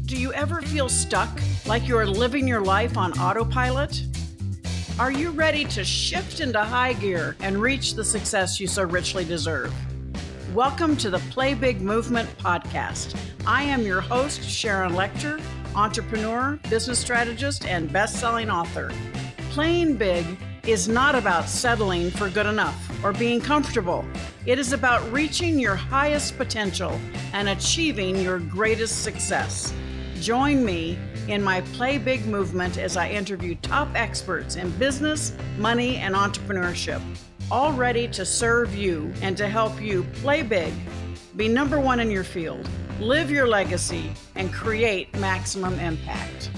Do you ever feel stuck, like you're living your life on autopilot? Are you ready to shift into high gear and reach the success you so richly deserve? Welcome to the Play Big Movement podcast. I am your host, Sharon Lechter, entrepreneur, business strategist, and best-selling author. Playing big is not about settling for good enough or being comfortable. It is about reaching your highest potential and achieving your greatest success. Join me in my Play Big movement as I interview top experts in business, money, and entrepreneurship, all ready to serve you and to help you play big, be number one in your field, live your legacy, and create maximum impact.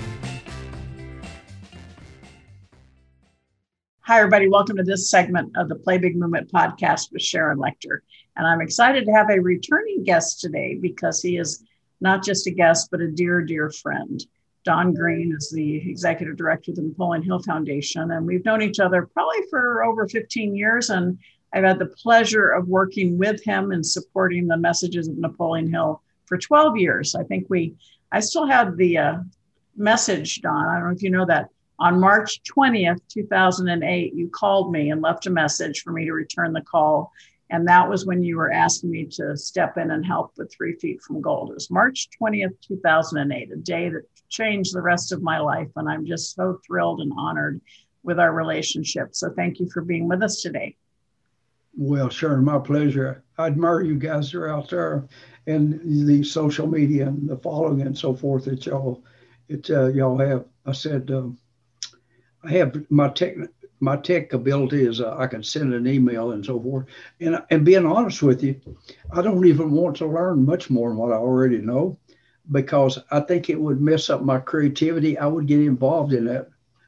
Hi, everybody. Welcome to this segment of the Play Big Movement podcast with Sharon Lechter. And I'm excited to have a returning guest today because he is not just a guest, but a dear, dear friend. Don Green is the executive director of the Napoleon Hill Foundation. And we've known each other probably for over 15 years. And I've had the pleasure of working with him and supporting the messages of Napoleon Hill for 12 years. I still have the message, Don. I don't know if you know that. On March 20th, 2008, you called me and left a message for me to return the call. And that was when you were asking me to step in and help with 3 Feet from Gold. It was March 20th, 2008, a day that changed the rest of my life. And I'm just so thrilled and honored with our relationship. So thank you for being with us today. Well, Sharon, my pleasure. I admire you guys that are out there and the social media and the following and so forth that y'all have. I said, I have my tech ability is I can send an email and so forth. And being honest with you, I don't even want to learn much more than what I already know, because I think it would mess up my creativity. I would get involved in that,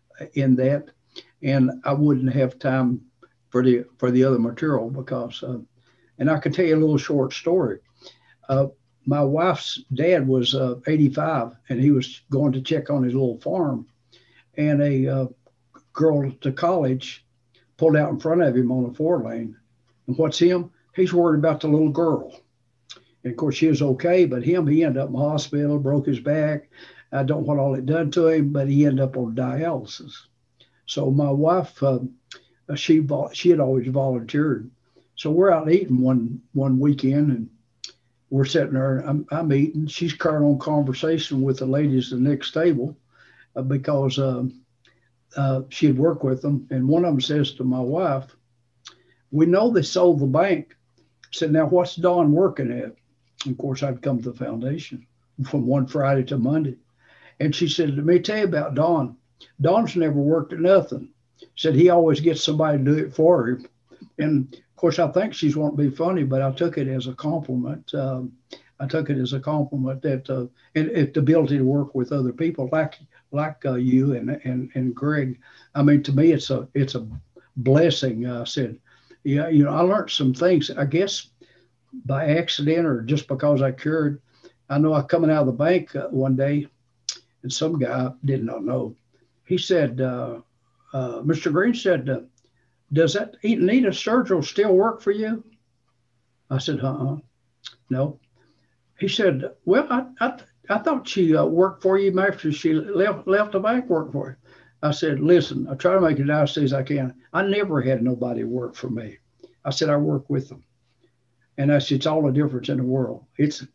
and I wouldn't have time for the other material because. And I can tell you a little short story. My wife's dad was 85, and he was going to check on his little farm, and a girl to college pulled out in front of him on a 4-lane. And what's him? He's worried about the little girl. And of course, she was okay, but he ended up in the hospital, broke his back. I don't know what all it done to him, but he ended up on dialysis. So my wife, she had always volunteered. So we're out eating one weekend, and we're sitting there, and I'm eating. She's carrying on conversation with the ladies at the next table because she had worked with them. And one of them says to my wife, "We know they sold the bank." I said, "Now what's Don working at?" And of course, I'd come to the foundation from one Friday to Monday. And she said, "Let me tell you about Don. Don's never worked at nothing." Said he always gets somebody to do it for him. And of course, I think she's wanting to be funny, but I took it as a compliment. I took it as a compliment that and the ability to work with other people like you and Greg. I mean, to me, it's a blessing. I said, yeah, I learned some things, I guess, by accident or just because I cared. I know I coming out of the bank one day, and some guy did not know. He said, Mr. Green said, "Does that Nita Sturgill still work for you?" I said, "No." He said, "Well, I thought she worked for you after she left the bank work for you." I said, "Listen, I try to make it nice as I can. I never had nobody work for me." I said, "I work with them." And I said, "It's all the difference in the world. It's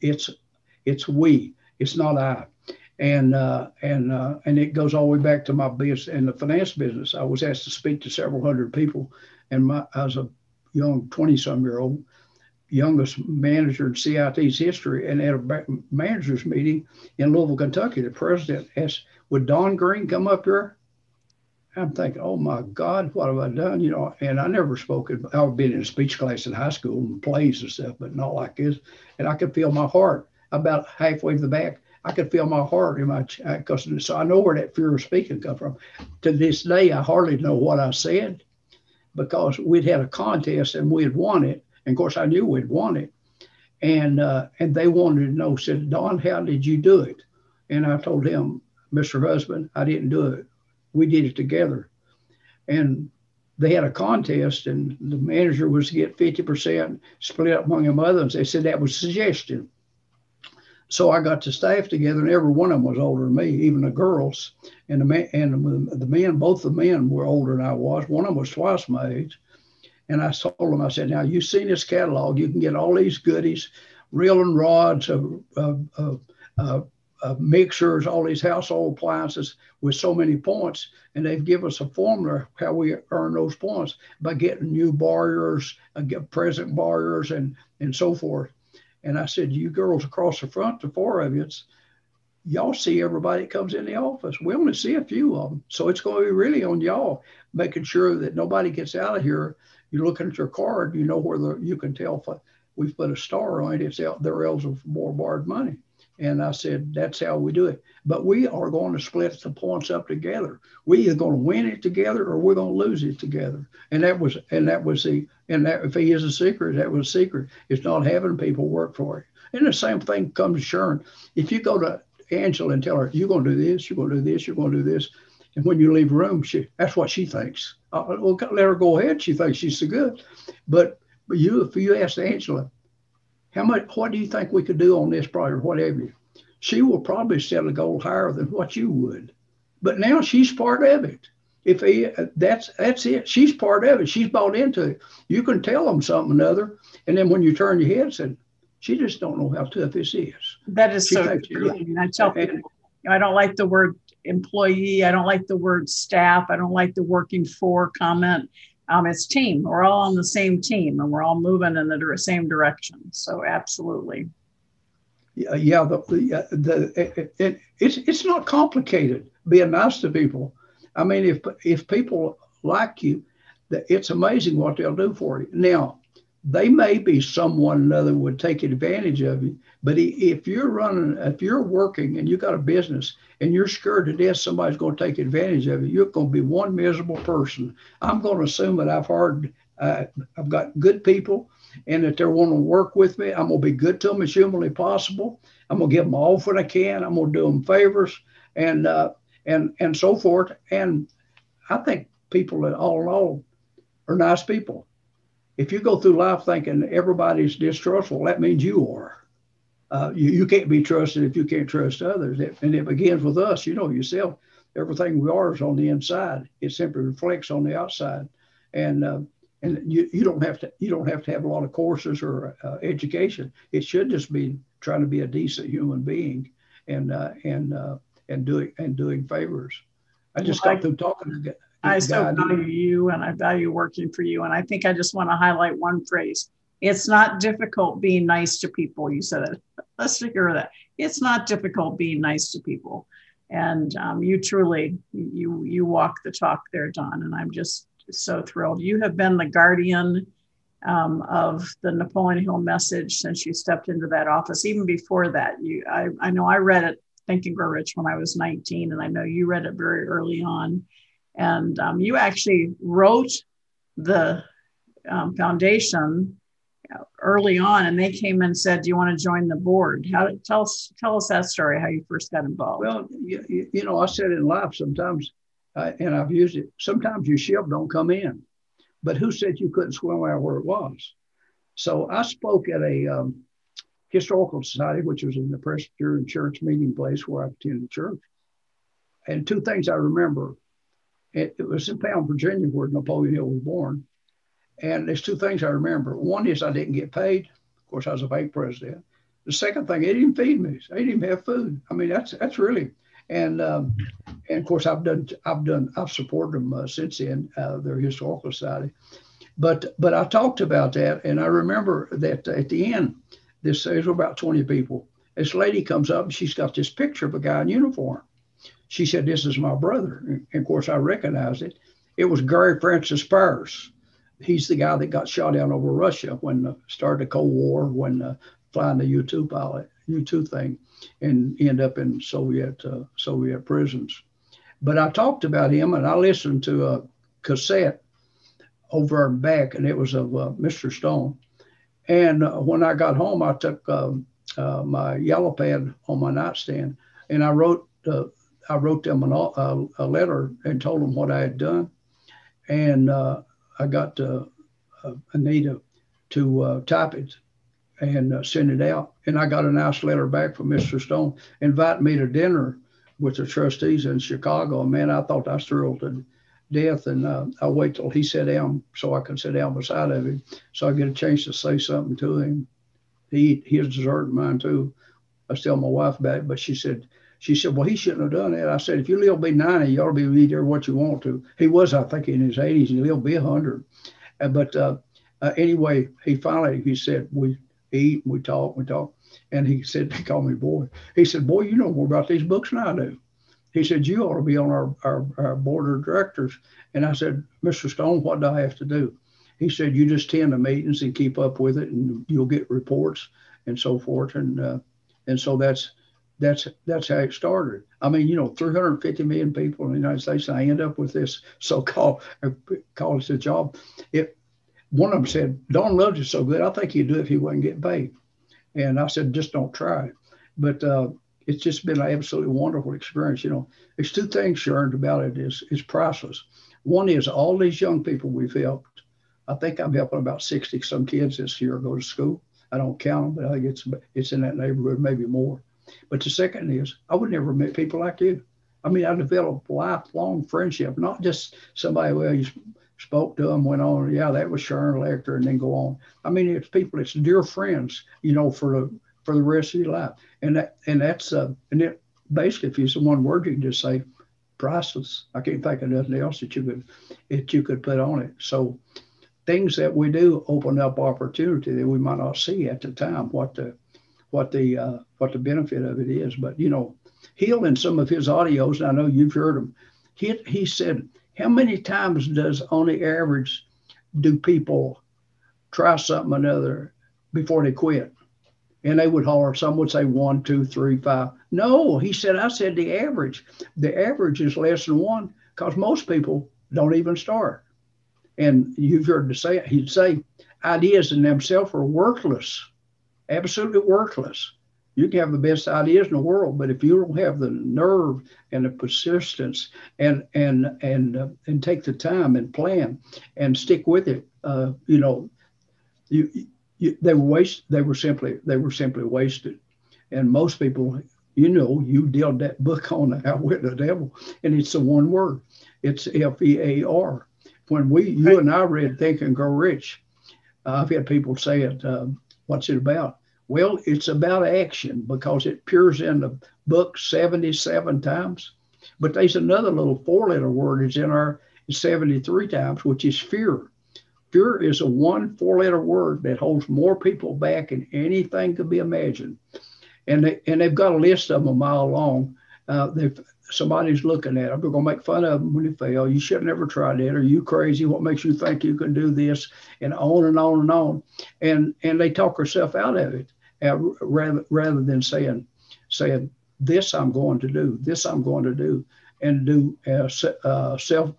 we. It's not I." And it goes all the way back to my business in the finance business. I was asked to speak to several hundred people, and I was a young 20-some-year-old, youngest manager in CIT's history. And at a managers meeting in Louisville, Kentucky, the president asked, "Would Don Green come up here?" I'm thinking, oh my God, what have I done? And I never spoken. I've been in a speech class in high school and plays and stuff, but not like this. And I could feel my heart about halfway to the back. I could feel my heart in my chest. So I know where that fear of speaking comes from. To this day, I hardly know what I said because we'd had a contest and we had won it. And of course, I knew we'd won it. And they wanted to know, said, "Don, how did you do it?" And I told him, "Mr. Husband, I didn't do it. We did it together." And they had a contest, and the manager was to get 50% split up among them others. They said that was suggestion. So I got the staff together, and every one of them was older than me, even the girls. And the men, both the men were older than I was. One of them was twice my age. And I told them, I said, now you've seen this catalog. You can get all these goodies, reeling rods, mixers, all these household appliances with so many points. And they've given us a formula how we earn those points by getting new borrowers, present borrowers, and so forth. And I said, you girls across the front, the four of you, y'all see everybody that comes in the office. We only see a few of them. So it's going to be really on y'all, making sure that nobody gets out of here. You're looking at your card, you know where you can tell if we've put a star on it, it's out, they're eligible for more borrowed money. And I said, that's how we do it. But we are going to split the points up together. We either going to win it together or we're going to lose it together. And that was if he is a secret, that was a secret. It's not having people work for you. And the same thing comes to Sharon. If you go to Angela and tell her, you're going to do this, you're going to do this, you're going to do this. And when you leave the room, that's what she thinks. Well, let her go ahead. She thinks she's so good. But if you ask Angela, what do you think we could do on this project, whatever, she will probably set a goal higher than what you would. But now she's part of it. That's it. She's part of it. She's bought into it. You can tell them something or another, and then when you turn your head, said, she just don't know how tough this is. That is so true. I mean, I tell people, I don't like the word employee. I don't like the word staff. I don't like the working for comment. It's team. We're all on the same team, and we're all moving in the same direction. So absolutely. Yeah. It's not complicated being nice to people. I mean, if people like you, it's amazing what they'll do for you. Now, they may be someone another would take advantage of you, but if you're working and you got a business and you're scared to death somebody's going to take advantage of you, you're going to be one miserable person. I'm going to assume that I've got good people and that they're wanting to work with me. I'm going to be good to them as humanly possible. I'm going to give them all when I can. I'm going to do them favors and so forth. And I think people that all in all are nice people. If you go through life thinking everybody's distrustful, that means you are. You can't be trusted if you can't trust others. And it begins with us. You know yourself, everything we are is on the inside. It simply reflects on the outside. And you don't have to have a lot of courses or education. It should just be trying to be a decent human being and doing favors. I just got through talking to I so value you, and I value working for you. And I think I just want to highlight one phrase. It's not difficult being nice to people. You said it. Let's hear that. It's not difficult being nice to people. And you truly, you walk the talk there, Don. And I'm just so thrilled. You have been the guardian of the Napoleon Hill message since you stepped into that office. Even before that, I know I read it, Think and Grow Rich, when I was 19. And I know you read it very early on. And you actually wrote the foundation early on, and they came and said, "Do you want to join the board?" Tell us that story, how you first got involved. Well, I said in life sometimes, and I've used it. Sometimes your ship don't come in, but who said you couldn't swim out where it was? So I spoke at a historical society, which was in the Presbyterian Church meeting place where I attended church, and two things I remember. It was in Pound, Virginia, where Napoleon Hill was born. And there's two things I remember. One is I didn't get paid. Of course, I was a bank president. The second thing, they didn't feed me. They didn't even have food. I mean, that's really, and of course, I've supported them since then, their historical society. But I talked about that, and I remember that at the end, there's about 20 people. This lady comes up, and she's got this picture of a guy in uniform. She said, "This is my brother." And of course, I recognized it. It was Gary Francis Pears. He's the guy that got shot down over Russia when started the Cold War, when flying the U-2 thing, and end up in Soviet prisons. But I talked about him, and I listened to a cassette over and back, and it was of Mr. Stone. And when I got home, I took my yellow pad on my nightstand, and I wrote them a letter and told them what I had done. And I got Anita to type it and send it out. And I got a nice letter back from Mr. Stone, inviting me to dinner with the trustees in Chicago. And man, I thought I was thrilled to death. And I wait till he sat down so I can sit down beside of him, so I get a chance to say something to him. He eat his dessert and mine too. I was telling my wife about it, but she said, well, he shouldn't have done that. I said, if you live to be 90, you ought to be eat there what you want to. He was, I think, in his 80s, and he'll be 100. But anyway, he said, we eat, we talk. And he called me boy. He said, boy, you know more about these books than I do. He said, you ought to be on our board of directors. And I said, Mr. Stone, what do I have to do? He said, you just attend the meetings and keep up with it, and you'll get reports and so forth. And so that's how it started. I mean, 350 million people in the United States, and I end up with this so-called call it a job. One of them said, Don loves you so good, I think he'd do it if he wasn't getting paid. And I said, just don't try it. But it's just been an absolutely wonderful experience. There's two things, Sharon, about it is priceless. One is all these young people we've helped. I think I'm helping about 60 some kids this year go to school. I don't count them, but I think it's in that neighborhood, maybe more. But the second is I would never meet people like you. I mean, I developed lifelong friendship, not just somebody, well, you spoke to them, went on, yeah, that was Sharon Lecter, and then go on. I mean, it's people, it's dear friends, for the rest of your life. And it basically, if you use one word, you can just say priceless. I can't think of nothing else that you could put on it. So things that we do open up opportunity that we might not see at the time, what the benefit of it is. But Hill, in some of his audios, and I know you've heard him, he said, how many times does on the average do people try something or another before they quit? And they would holler, some would say 1, 2, 3, 5. No, he said, I said the average. The average is less than 1, because most people don't even start. And you've heard he'd say ideas in themselves are worthless, absolutely worthless. You can have the best ideas in the world, but if you don't have the nerve and the persistence and take the time and plan and stick with it, they were simply wasted. And most people, you did that book on the Outwit the Devil, and it's the one word. It's FEAR. When you and I read Think and Grow Rich, I've had people say it, what's it about? Well, it's about action, because it appears in the book 77 times. But there's another little 4-letter word is in our 73 times, which is fear. Fear is a 1 4-letter word that holds more people back than anything could be imagined. And they've got a list of them a mile long. Somebody's looking at them. They're going to make fun of them when they fail. You should never try that. Are you crazy? What makes you think you can do this? And on and on and on. And they talk herself out of it, rather than saying, this I'm going to do, this I'm going to do, and do self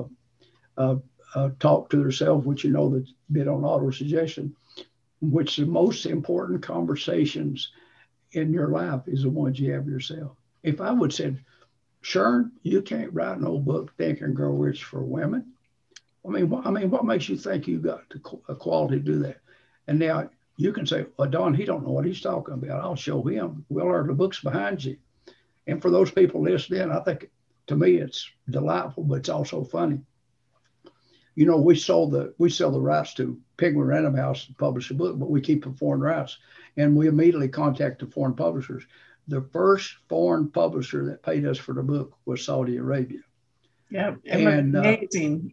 talk to themselves, which that's bit on auto suggestion, which the most important conversations in your life is the ones you have yourself. If I would say, Sharon, you can't write no book, Think and Grow Rich, for women. I mean, what makes you think you got the quality to do that? And now you can say, well, Don, he don't know what he's talking about. I'll show him. Well, are the books behind you? And for those people listening, I think, to me, it's delightful, but it's also funny. We sell the rights to Penguin Random House to publish a book, but we keep the foreign rights. And we immediately contact the foreign publishers. The first foreign publisher that paid us for the book was Saudi Arabia. Yeah, and amazing.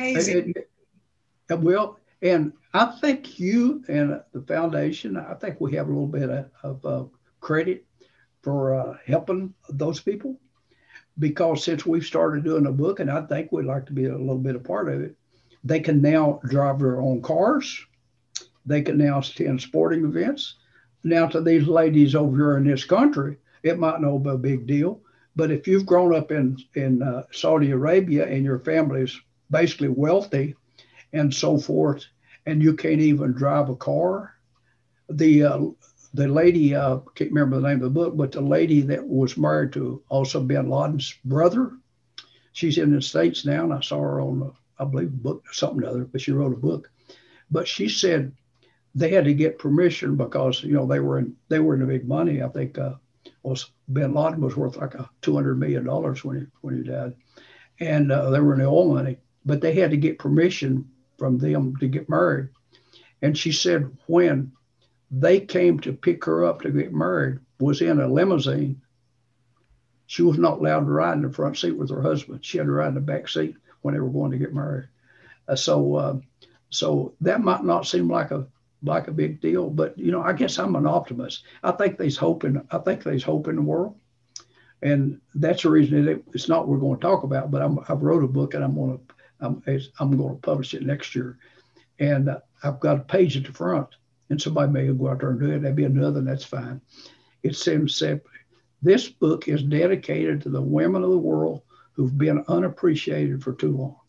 And I think you and the foundation, I think we have a little bit of credit for helping those people, because since we've started doing a book, and I think we'd like to be a little bit a part of it, they can now drive their own cars. They can now attend sporting events. Now, to these ladies over here in this country, it might not be a big deal, but if you've grown up in Saudi Arabia and your family is basically wealthy and so forth, and you can't even drive a car, the lady, I can't remember the name of the book, but the lady that was married to Osama bin Laden's brother, she's in the States now, and I saw her on, I believe, book something or other, but she wrote a book. But she said they had to get permission because they were in the big money. I think was Bin Laden was worth like $200 million when he died, and they were in the oil money. But they had to get permission from them to get married. And she said when they came to pick her up to get married, was in a limousine. She was not allowed to ride in the front seat with her husband. She had to ride in the back seat when they were going to get married. So that might not seem like a big deal, but I guess I'm an optimist. I think there's hope in the world, and that's the reason it's not what we're going to talk about. But I've wrote a book, and I'm going to publish it next year, and I've got a page at the front, and somebody may go out there and do it. That'd be another, and that's fine. It said, this book is dedicated to the women of the world who've been unappreciated for too long.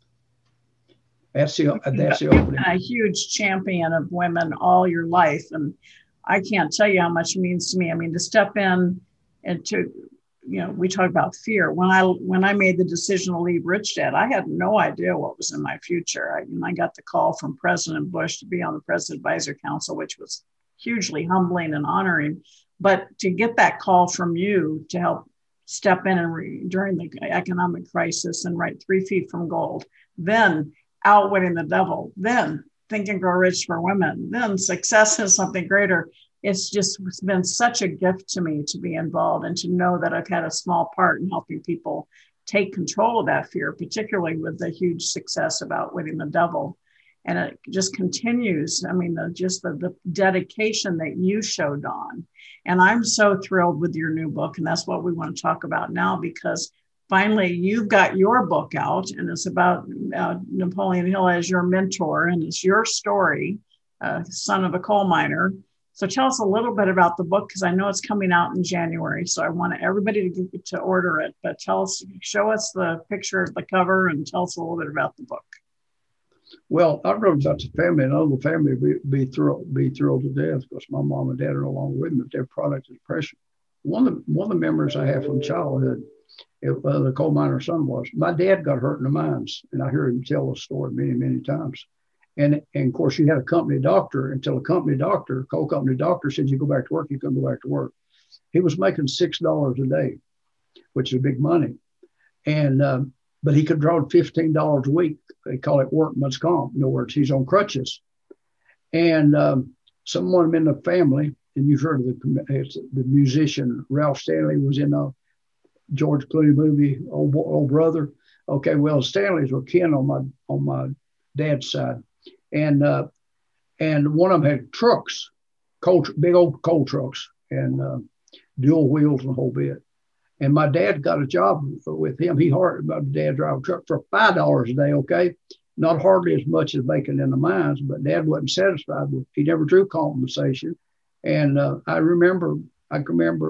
That's the opening. A huge champion of women all your life, and I can't tell you how much it means to me. I mean, to step in and to, we talk about fear. When I made the decision to leave Rich Dad, I had no idea what was in my future. I got the call from President Bush to be on the President Advisory Council, which was hugely humbling and honoring. But to get that call from you to help step in during the economic crisis and write 3 Feet from Gold, then Outwitting the Devil, then Think and Grow Rich for Women, then Success is Something Greater. It's been such a gift to me to be involved and to know that I've had a small part in helping people take control of that fear, particularly with the huge success of Outwitting the Devil. And it just continues. I mean, the dedication that you showed on. And I'm so thrilled with your new book. And that's what we want to talk about now, because finally you've got your book out, and it's about Napoleon Hill as your mentor, and it's your story, son of a coal miner. So tell us a little bit about the book, because I know it's coming out in January. So I want everybody to order it, but show us the picture of the cover and tell us a little bit about the book. Well, I wrote about the family, and all the family be thrilled to death because my mom and dad are no longer with me. They're product of depression. One of the memories I have from childhood, the coal miner's son, was my dad got hurt in the mines, and I hear him tell the story many, many times. And of course, you had a company doctor until a coal company doctor said, you go back to work, you couldn't go back to work. He was making $6 a day, which is big money. And, but he could draw $15 a week. They call it workman's comp. In other words, he's on crutches. And someone in the family, and you've heard of the musician Ralph Stanley was in a George Clooney movie, Old Brother. Okay, well, Stanleys were kin on my dad's side. And one of them had trucks, big old coal trucks, and dual wheels and a whole bit. And my dad got a job with him. My dad drive a truck for $5 a day, okay? Not hardly as much as making in the mines, but Dad wasn't satisfied with it. He never drew compensation. And I remember of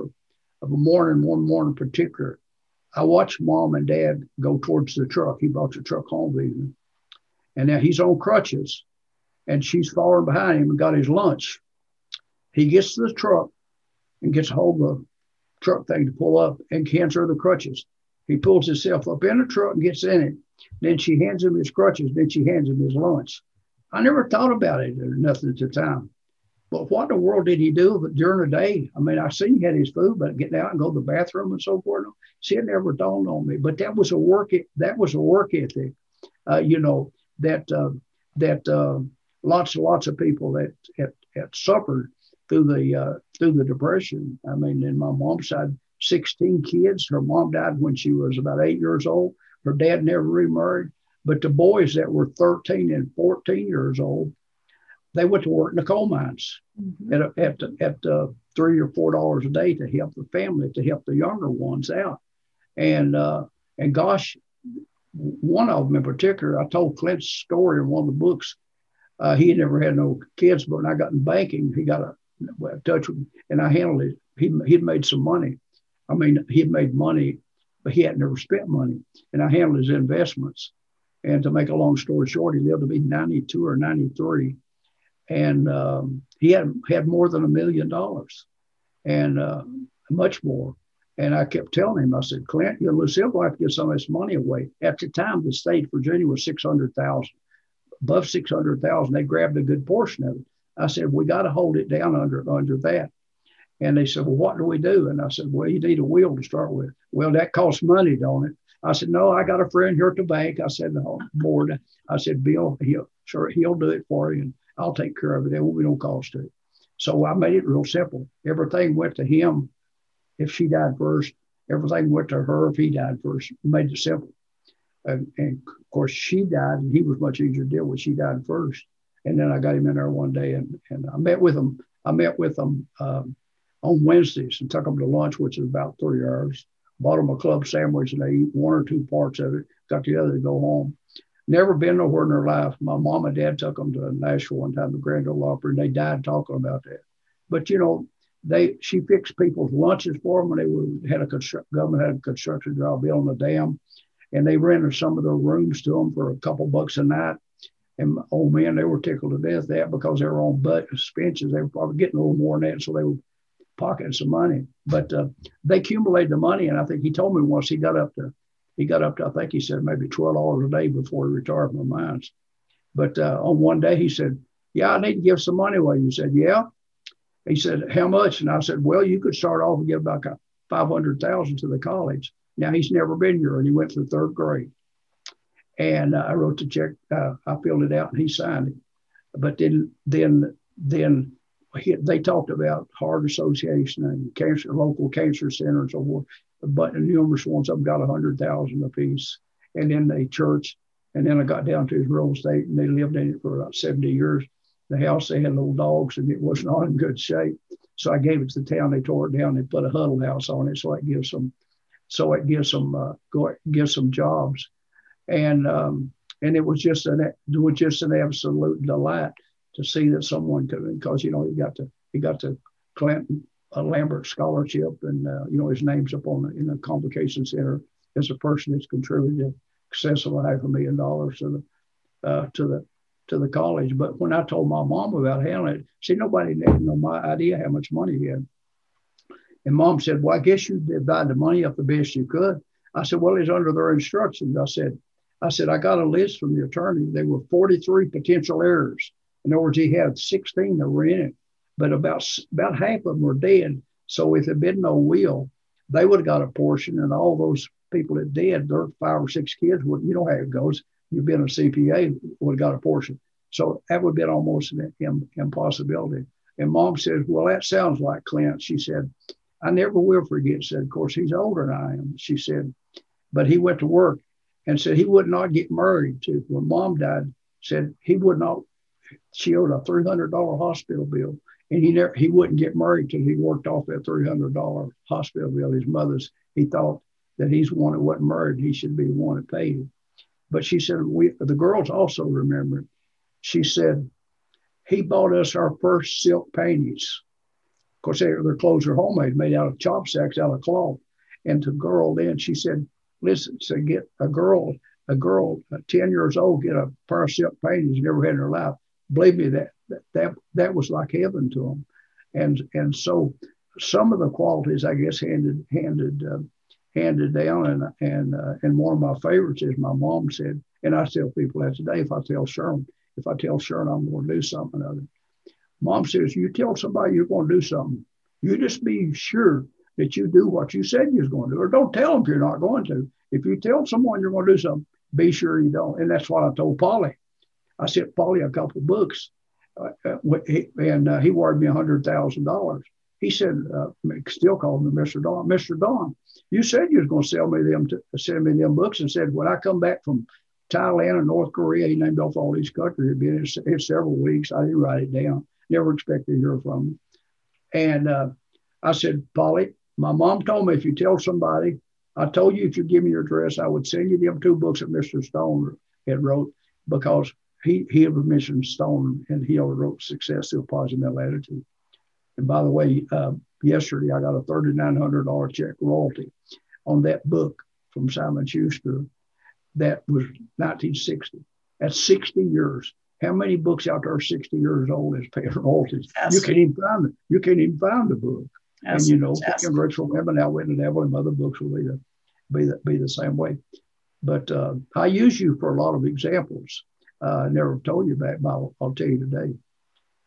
one morning in particular, I watched Mom and Dad go towards the truck. He brought the truck home with him. And now he's on crutches, and she's following behind him and got his lunch. He gets to the truck and gets a hold of the truck thing to pull up and hands her the crutches. He pulls himself up in the truck and gets in it. Then she hands him his crutches. Then she hands him his lunch. I never thought about it or nothing at the time. But what in the world did he do? But during the day, I mean, I seen he had his food, but getting out and go to the bathroom and so forth, see, it never dawned on me. But that was a work ethic, that lots of people that had suffered through the Depression. I mean, in my mom's side, 16 kids. Her mom died when she was about 8 years old. Her dad never remarried. But the boys that were 13 and 14 years old, they went to work in the coal mines at $3 or $4 a day to help the family, to help the younger ones out. And gosh, one of them in particular, I told Clint's story in one of the books. He had never had no kids, but when I got in banking, he got in touch with me, and I handled it. He'd made some money. I mean, he'd made money, but he had never spent money. And I handled his investments. And to make a long story short, he lived to be 92 or 93. And he had more than $1 million and much more. And I kept telling him, I said, Clint, you'll still have to give some of this money away. At the time, the state of Virginia was 600,000. Above 600,000, they grabbed a good portion of it. I said, we got to hold it down under that. And they said, well, what do we do? And I said, well, you need a will to start with. Well, that costs money, don't it? I said, no, I got a friend here at the bank. I said, no, board. I said, Bill, he'll do it for you, and I'll take care of it. There won't be no cost to it. So I made it real simple. Everything went to him if she died first. Everything went to her if he died first. Made it simple. And of course, she died, and he was much easier to deal with. She died first. And then I got him in there one day, and I met with him. On Wednesdays and took them to lunch, which is about 3 hours. Bought them a club sandwich, and they eat 1 or 2 parts of it. Got the other to go home. Never been nowhere in their life. My mom and dad took them to Nashville one time, the Grand Ole Opry, and they died talking about that. But she fixed people's lunches for them when government had a construction job building a dam, and they rented some of their rooms to them for a couple bucks a night. And old men, they were tickled to death that because they were on suspensions. They were probably getting a little more than that, so they were pocketing some money. But they accumulated the money, and I think he told me once he got up to I think he said maybe $12 a day before he retired from the mines. But on one day he said, yeah, I need to give some money away. You said, yeah. He said, how much? And I said, well, you could start off and give about $500,000 to the college. Now he's never been here, and he went through 3rd grade. And I wrote the check. I filled it out, and he signed it. But then they talked about Heart Association and local cancer center and so forth. But numerous ones of them got $100,000 apiece. And then the church. And then I got down to his real estate, and they lived in it for about 70 years. The house, they had little dogs, and it was not in good shape. So I gave it to the town. They tore it down. They put a huddle house on it, so it gives some jobs. And it was just an absolute delight to see that someone could, because he got to Clinton Lambert scholarship, and his name's up in the Convocation Center as a person that's contributed excess of $500,000 to the college. But when I told my mom about handling it, see, nobody had no idea how much money he had. And Mom said, well, I guess you divide the money up the best you could. I said, well, it's under their instructions. I said, I got a list from the attorney. There were 43 potential heirs. In other words, he had 16 that were in it, but about half of them were dead. So if there'd been no will, they would have got a portion, and all those people that did, their 5 or 6 kids would, you know how it goes. You've been a CPA, would have got a portion. So that would have been almost an impossibility. And Mom says, well, that sounds like Clint. She said, I never will forget. Said, of course, he's older than I am. She said, but he went to work and said he would not get married to. When Mom died, said he would not. She owed a $300 hospital bill, and he wouldn't get married till he worked off that $300 hospital bill. His mother's. He thought that he's the one that wasn't married. He should be the one that paid it. But she said the girls also remembered. She said he bought us our first silk panties. Of course, their clothes are homemade, made out of chop sacks, out of cloth. And to girl then, she said, listen, so get a girl 10 years old, get a pair of silk panties never had in her life. Believe me, that was like heaven to them. And so some of the qualities, I guess, handed down. And one of my favorites is my mom said, and I tell people that today, if I tell Sharon I'm going to do something other. Mom says, you tell somebody you're going to do something, you just be sure that you do what you said you was going to do, or don't tell them if you're not going to. If you tell someone you're going to do something, be sure you don't. And that's what I told Polly. I sent Polly a couple of books, and he wired me $100,000. He said, still called me Mr. Don. Mr. Don, you said you was going to send me them books, and said when I come back from Thailand and North Korea, he named off all these countries. It'd been in several weeks. I didn't write it down. Never expected to hear from him. And I said, Polly, my mom told me if you tell somebody, I told you if you give me your address, I would send you them 2 books that Mr. Stone had wrote, because he had mentioned Stone, and he wrote Success Through a Positive Mental Attitude. And by the way, yesterday I got a $3,900 check royalty on that book from Simon Schuster. That was 1960. That's 60 years. How many books out there are 60 years old as paying royalties? You can't even find it. You can't even find the book. That's and Thinking Rich from Heaven, Outwitting the Devil, and other books will be the same way. But I use you for a lot of examples. I never told you that, but I'll tell you today.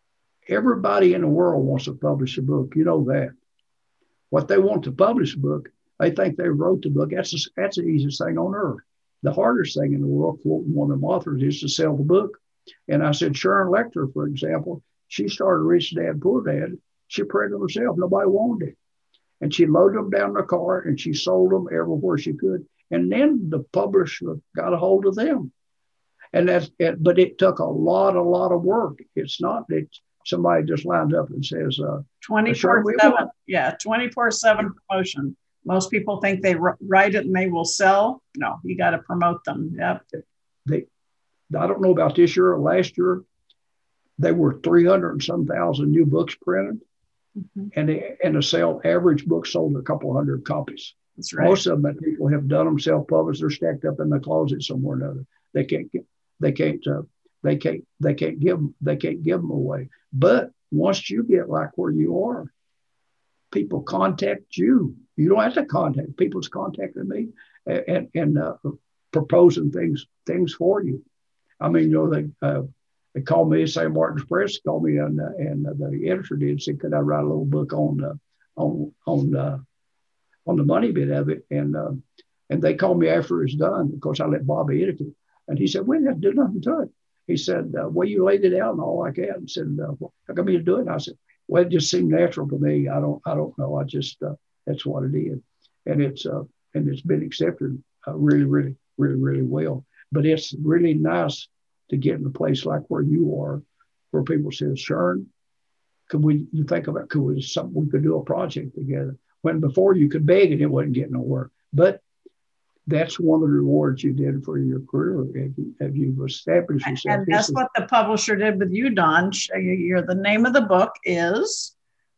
everybody in the world wants to publish a book. You know that. What they want to publish a book, they think they wrote the book. That's the easiest thing on earth. The hardest thing in the world, quoting one of them authors, is to sell the book. And I said, Sharon Lechter, for example, she started Rich Dad, Poor Dad. She printed them herself. Nobody wanted it. And she loaded them down in the car and she sold them everywhere she could. And then the publisher got a hold of them. And that's it. But it took a lot of work. It's not that somebody just lines up and says, 24/7. Yeah, 24/7 promotion. Most people think they write it and they will sell. No, you got to promote them. Yep. I don't know about this year or last year. There were 300 and some thousand new books printed. Mm-hmm. And the average book sold a couple hundred copies. That's right. Most of them that people have done them self-published. They're stacked up in the closet somewhere or another. They can't give them away. But once you get like where you are, people contact you. You don't have to contact. People's contacting me and proposing things for you. I mean, they called me, St. Martin's Press called me, and the editor did, said, could I write a little book on the money bit of it? And they called me after it's done. Of course, I let Bobby edit it. And he said, we didn't have to do nothing to it. He said, well, you laid it out and all like that. And said, how come you do it? And I said, well, it just seemed natural to me. I don't know. I just, that's what it is. And it's been accepted really well. But it's really nice to get in a place like where you are, where people say, Sharon, could we something we could do a project together? When before you could beg and it wasn't getting nowhere. But that's one of the rewards you did for your career. If you've established yourself. And that's what the publisher did with you, Don. The name of the book is?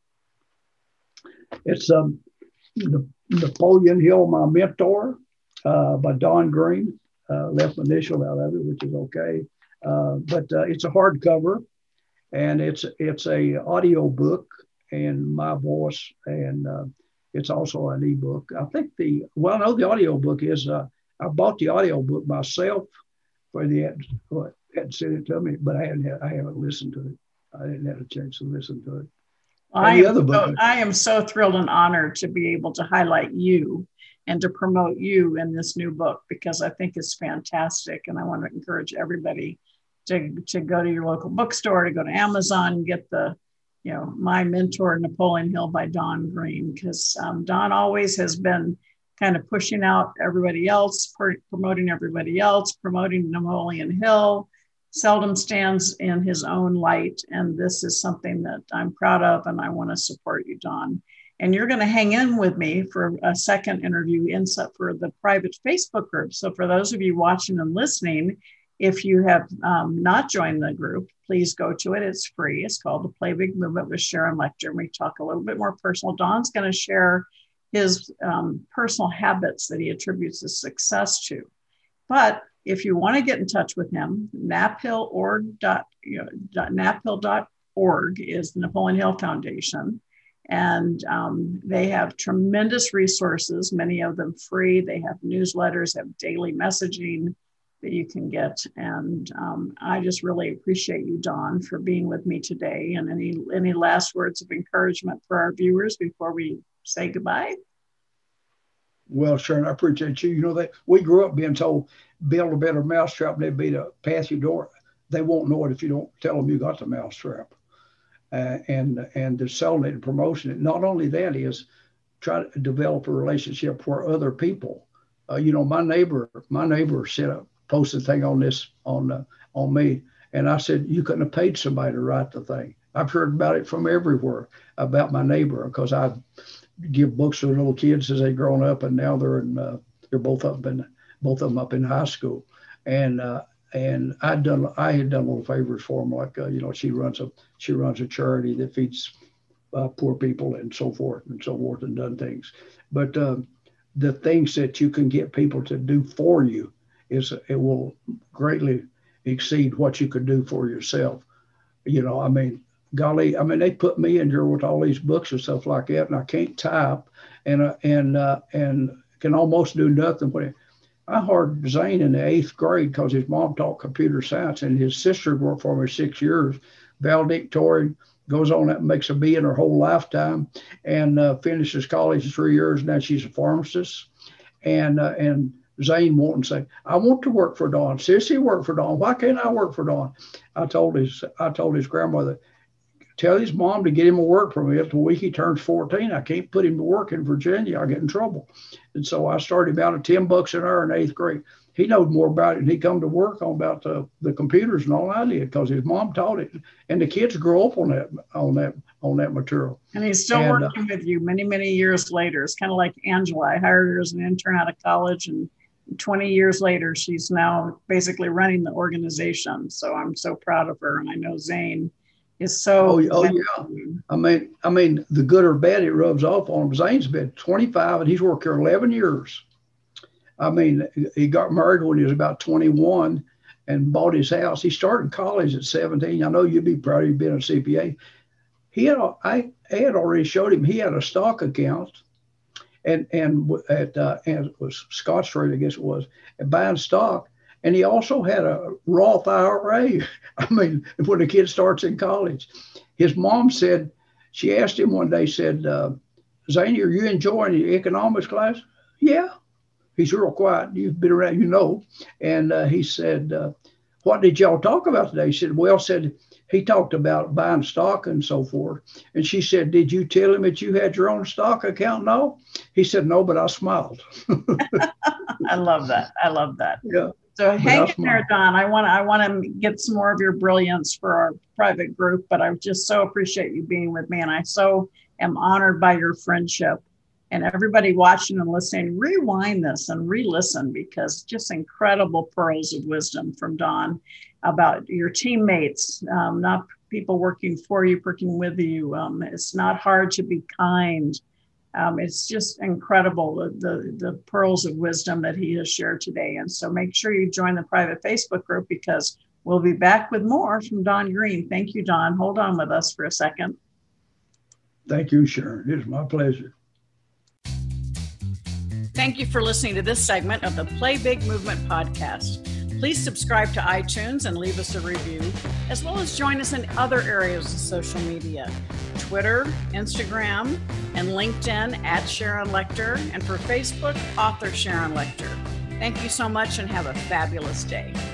It's Napoleon Hill, My Mentor, by Don Green. Left my initial out of it, which is okay. But it's a hardcover, and it's a audio book in my voice, and it's also an ebook. I think the audio book is. I bought the audio book myself for the had sent it to me, but I haven't listened to it. I didn't have a chance to listen to it. I am so thrilled and honored to be able to highlight you and to promote you in this new book, because I think it's fantastic. And I want to encourage everybody to go to your local bookstore, to go to Amazon and get the, My Mentor, Napoleon Hill by Don Green, because Don always has been kind of pushing out everybody else, promoting everybody else, promoting Napoleon Hill, seldom stands in his own light. And this is something that I'm proud of, and I want to support you, Don. And you're going to hang in with me for a second interview for the private Facebook group. So for those of you watching and listening, if you have not joined the group, please go to it. It's free. It's called The Play Big Movement with Sharon Lechter. We talk a little bit more personal. Don's going to share his personal habits that he attributes his success to. But if you want to get in touch with him, naphill.org is the Napoleon Hill Foundation. And they have tremendous resources, many of them free. They have newsletters, have daily messaging that you can get. And I just really appreciate you, Don, for being with me today. And any last words of encouragement for our viewers before we say goodbye? Well, Sharon, I appreciate you. You know, that we grew up being told, build a better mousetrap and there'd be the path you door. They won't know it if you don't tell them you got the mousetrap. And the selling it and promotion it. Not only that is try to develop a relationship for other people. My neighbor posted a thing on this on me, and I said you couldn't have paid somebody to write the thing. I've heard about it from everywhere about my neighbor, because I give books to little kids as they've grown up, and now they're both of them up in high school, and I had done little favors for them, like she runs a charity that feeds poor people and so forth, and done things. But the things that you can get people to do for you it will greatly exceed what you could do for yourself. Golly, they put me in here with all these books and stuff like that, and I can't type, and can almost do nothing. I hired Zane in the 8th grade because his mom taught computer science, and his sister worked for me 6 years, valedictorian, goes on that makes a B in her whole lifetime, and finishes college in 3 years. Now she's a pharmacist, and Zane wanted to say, I want to work for Don. Sissy worked for Don. Why can't I work for Don? I told his grandmother, tell his mom to get him a work permit the week he turns 14. I can't put him to work in Virginia. I get in trouble. And so I started him out at $10 an hour in 8th grade. He knows more about it, and he come to work on about the computers and all I did because his mom taught it. And the kids grow up on that material. And he's still working with you many, many years later. It's kind of like Angela. I hired her as an intern out of college, and 20 years later, she's now basically running the organization. So I'm so proud of her. And I know Zane is so. Oh yeah. I mean, the good or bad, it rubs off on him. Zane's been 25 and he's worked here 11 years. I mean, he got married when he was about 21 and bought his house. He started college at 17. I know you'd be proud of being a CPA. I had already showed him he had a stock account and it was Scottrade, I guess it was, and buying stock. And he also had a Roth IRA. I mean, when the kid starts in college, his mom said, she asked him one day, said, Zane, are you enjoying the economics class? Yeah. He's real quiet. You've been around, you know. And he said, what did y'all talk about today? He said, he talked about buying stock and so forth. And she said, did you tell him that you had your own stock account? No. He said, no, but I smiled. I love that. I love that. Yeah. So hang in there, Don. I want to get some more of your brilliance for our private group, but I just so appreciate you being with me. And I so am honored by your friendship. And everybody watching and listening, rewind this and re-listen, because just incredible pearls of wisdom from Don about your teammates, not people working for you, working with you. It's not hard to be kind. It's just incredible, the pearls of wisdom that he has shared today. And so make sure you join the private Facebook group, because we'll be back with more from Don Green. Thank you, Don. Hold on with us for a second. Thank you, Sharon. It is my pleasure. Thank you for listening to this segment of the Play Big Movement podcast. Please subscribe to iTunes and leave us a review, as well as join us in other areas of social media, Twitter, Instagram, and LinkedIn at Sharon Lechter, and for Facebook, author Sharon Lechter. Thank you so much and have a fabulous day.